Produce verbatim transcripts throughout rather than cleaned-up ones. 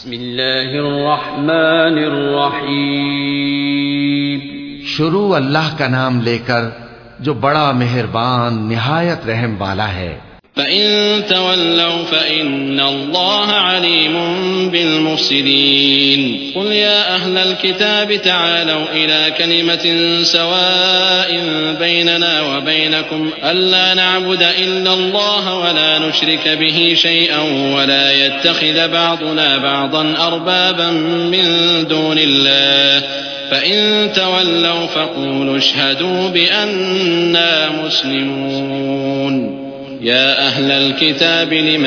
بسم اللہ الرحمن الرحیم. شروع اللہ کا نام لے کر جو بڑا مہربان نہایت رحم والا ہے. فَإِن تَوَلَّوْا فَإِنَّ اللَّهَ عَلِيمٌ بِالْمُفْسِدِينَ. قُلْ يَا أَهْلَ الْكِتَابِ تَعَالَوْا إِلَى كَلِمَةٍ سَوَاءٍ بَيْنَنَا وَبَيْنَكُمْ أَلَّا نَعْبُدَ إِلَّا اللَّهَ وَلَا نُشْرِكَ بِهِ شَيْئًا وَلَا يَتَّخِذَ بَعْضُنَا بَعْضًا أَرْبَابًا مِّن دُونِ اللَّهِ فَإِن تَوَلَّوْا فَقُولُوا اشْهَدُوا بِأَنَّا مُسْلِمُونَ. يا أهل الكتاب لم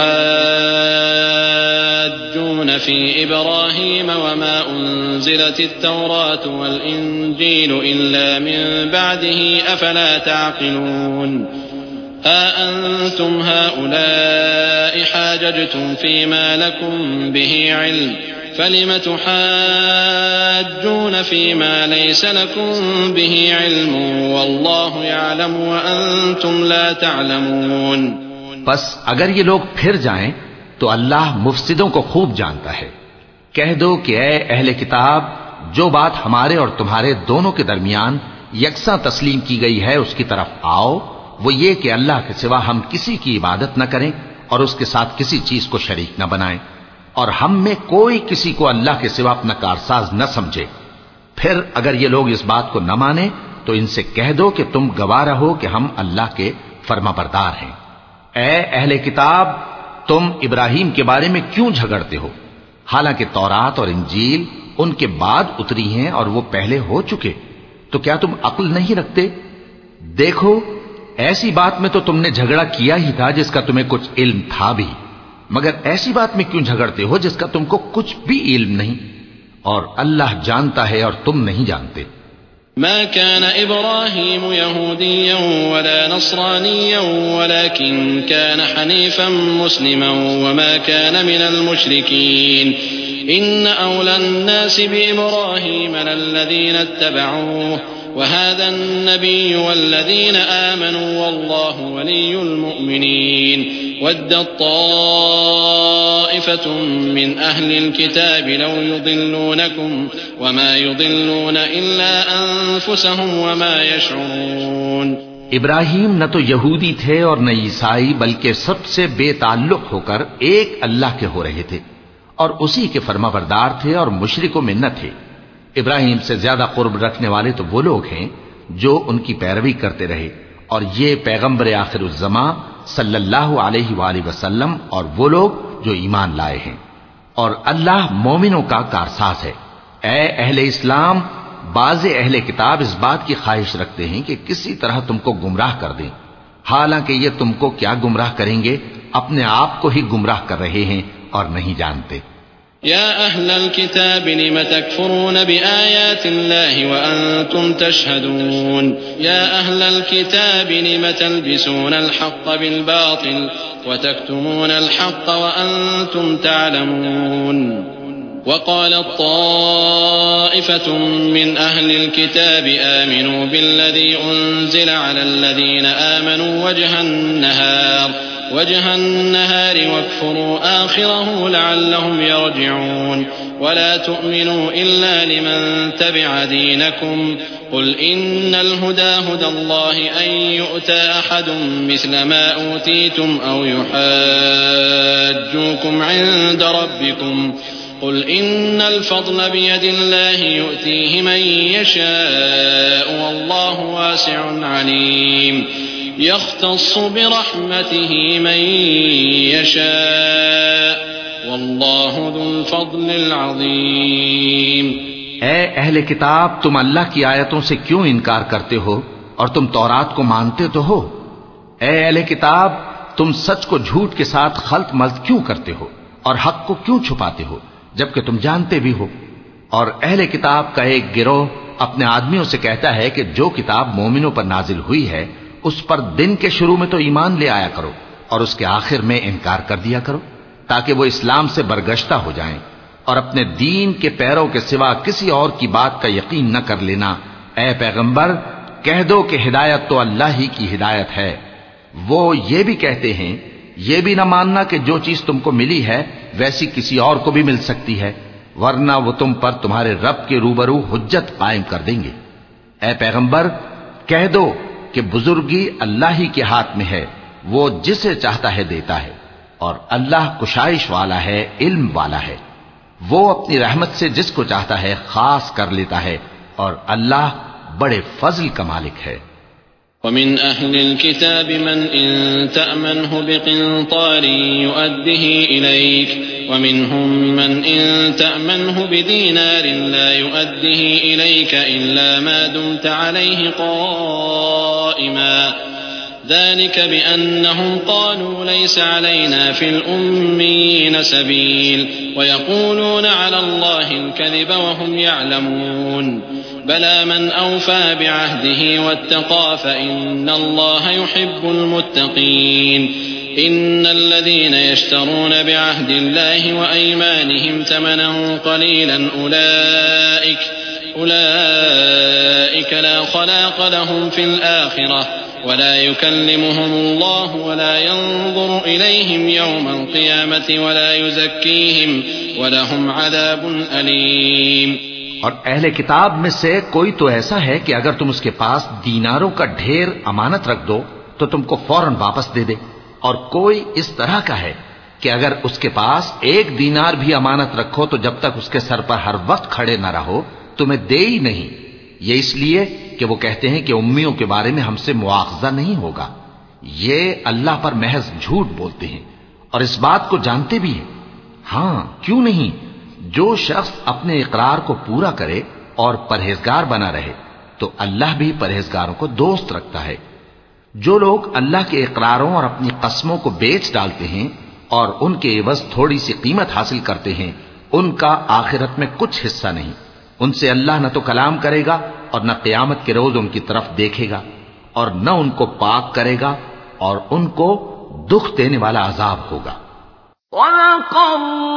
تحاجون في إبراهيم وما أنزلت التوراة والإنجيل إلا من بعده أفلا تعقلون. ها أنتم هؤلاء حاججتم فيما لكم به علم فلم تحاجون فيما ليس لكم به علم والله يعلم وأنتم لا تعلمون. بس اگر یہ لوگ پھر جائیں تو اللہ مفسدوں کو خوب جانتا ہے. کہہ دو کہ اے اہل کتاب، جو بات ہمارے اور تمہارے دونوں کے درمیان یکساں تسلیم کی گئی ہے اس کی طرف آؤ. وہ یہ کہ اللہ کے سوا ہم کسی کی عبادت نہ کریں اور اس کے ساتھ کسی چیز کو شریک نہ بنائیں، اور ہم میں کوئی کسی کو اللہ کے سوا اپنا کارساز نہ سمجھے. پھر اگر یہ لوگ اس بات کو نہ مانیں تو ان سے کہہ دو کہ تم گواہ رہو کہ ہم اللہ کے فرما بردار ہیں. اے اہل کتاب، تم ابراہیم کے بارے میں کیوں جھگڑتے ہو؟ حالانکہ تورات اور انجیل ان کے بعد اتری ہیں اور وہ پہلے ہو چکے. تو کیا تم عقل نہیں رکھتے؟ دیکھو، ایسی بات میں تو تم نے جھگڑا کیا ہی تھا جس کا تمہیں کچھ علم تھا بھی، مگر ایسی بات میں کیوں جھگڑتے ہو جس کا تم کو کچھ بھی علم نہیں؟ اور اللہ جانتا ہے اور تم نہیں جانتے. ما كان إبراهيم يهوديا ولا نصرانيا ولكن كان حنيفا مسلما وما كان من المشركين. إن أولى الناس بإبراهيم للذين اتبعوه وهذا النبي والذين آمنوا والله ولي المؤمنين. ودت طائفة من أهل الكتاب لو يضلونكم وما يضلون إلا أنفسهم وما يشعرون. ابراہیم نہ تو یہودی تھے اور نہ عیسائی، بلکہ سب سے بے تعلق ہو کر ایک اللہ کے ہو رہے تھے اور اسی کے فرما بردار تھے اور مشرکوں میں نہ تھے. ابراہیم سے زیادہ قرب رکھنے والے تو وہ لوگ ہیں جو ان کی پیروی کرتے رہے، اور یہ پیغمبر آخر الزماں صلی اللہ علیہ وآلہ وسلم اور وہ لوگ جو ایمان لائے ہیں. اور اللہ مومنوں کا کارساز ہے. اے اہل اسلام، بعض اہل کتاب اس بات کی خواہش رکھتے ہیں کہ کسی طرح تم کو گمراہ کر دیں، حالانکہ یہ تم کو کیا گمراہ کریں گے، اپنے آپ کو ہی گمراہ کر رہے ہیں اور نہیں جانتے. يا أهل الكتاب لم تكفرون بآيات الله وأنتم تشهدون. يا أهل الكتاب لم تلبسون الحق بالباطل وتكتمون الحق وأنتم تعلمون. وقالت طائفة من أهل الكتاب آمنوا بالذي أنزل على الذين آمنوا وجه النهار وجه النهار واكفروا آخره لعلهم يرجعون. ولا تؤمنوا إلا لمن تبع دينكم قل إن الهدى هدى الله أن يؤتى أحد مثل ما أوتيتم أو يحاجوكم عند ربكم قل إن الفضل بيد الله يؤتيه من يشاء والله واسع عليم. يختص برحمته من يشاء والله ذو الفضل العظيم. اے اہل کتاب، تم اللہ کی آیتوں سے کیوں انکار کرتے ہو اور تم تورات کو مانتے تو ہو؟ اے اہل کتاب، تم سچ کو جھوٹ کے ساتھ خلط ملط کیوں کرتے ہو اور حق کو کیوں چھپاتے ہو جبکہ تم جانتے بھی ہو؟ اور اہل کتاب کا ایک گروہ اپنے آدمیوں سے کہتا ہے کہ جو کتاب مومنوں پر نازل ہوئی ہے اس پر دن کے شروع میں تو ایمان لے آیا کرو اور اس کے آخر میں انکار کر دیا کرو تاکہ وہ اسلام سے برگشتہ ہو جائیں، اور اپنے دین کے پیروں کے سوا کسی اور کی بات کا یقین نہ کر لینا. اے پیغمبر، کہہ دو کہ ہدایت تو اللہ ہی کی ہدایت ہے. وہ یہ بھی کہتے ہیں یہ بھی نہ ماننا کہ جو چیز تم کو ملی ہے ویسی کسی اور کو بھی مل سکتی ہے، ورنہ وہ تم پر تمہارے رب کے روبرو حجت قائم کر دیں گے۔ اے پیغمبر کہہ دو کہ بزرگی اللہ ہی کے ہاتھ میں ہے، وہ جسے چاہتا ہے دیتا ہے، اور اللہ کشائش والا ہے، علم والا ہے۔ وہ اپنی رحمت سے جس کو چاہتا ہے خاص کر لیتا ہے، اور اللہ بڑے فضل کا مالک ہے۔ ومن أهل الكتاب من إن تأمنه بقنطار يؤده إليك ومنهم من إن تأمنه بدينار لا يؤده إليك إلا ما دمت عليه قائما ذلك بأنهم قالوا ليس علينا في الأميين سبيل ويقولون على الله الكذب وهم يعلمون بلى من أوفى بعهده واتقى فإن الله يحب المتقين إن الذين يشترون بعهد الله وأيمانهم ثمنا قليلا أولئك أولئك لا خلاق لهم في الآخرة ولا يكلمهم الله ولا ينظر إليهم يوم القيامة ولا يزكيهم ولهم عذاب أليم۔ اور اہل کتاب میں سے کوئی تو ایسا ہے کہ اگر تم اس کے پاس دیناروں کا ڈھیر امانت رکھ دو تو تم کو فوراً واپس دے دے، اور کوئی اس طرح کا ہے کہ اگر اس کے پاس ایک دینار بھی امانت رکھو تو جب تک اس کے سر پر ہر وقت کھڑے نہ رہو تمہیں دے ہی نہیں، یہ اس لیے کہ وہ کہتے ہیں کہ امیوں کے بارے میں ہم سے مواخذہ نہیں ہوگا۔ یہ اللہ پر محض جھوٹ بولتے ہیں اور اس بات کو جانتے بھی ہیں۔ ہاں کیوں نہیں، جو شخص اپنے اقرار کو پورا کرے اور پرہیزگار بنا رہے تو اللہ بھی پرہیزگاروں کو دوست رکھتا ہے۔ جو لوگ اللہ کے اقراروں اور اپنی قسموں کو بیچ ڈالتے ہیں اور ان کے عوض تھوڑی سی قیمت حاصل کرتے ہیں، ان کا آخرت میں کچھ حصہ نہیں۔ ان سے اللہ نہ تو کلام کرے گا اور نہ قیامت کے روز ان کی طرف دیکھے گا، اور نہ ان کو پاک کرے گا، اور ان کو دکھ دینے والا عذاب ہوگا۔ وَلَقَدْ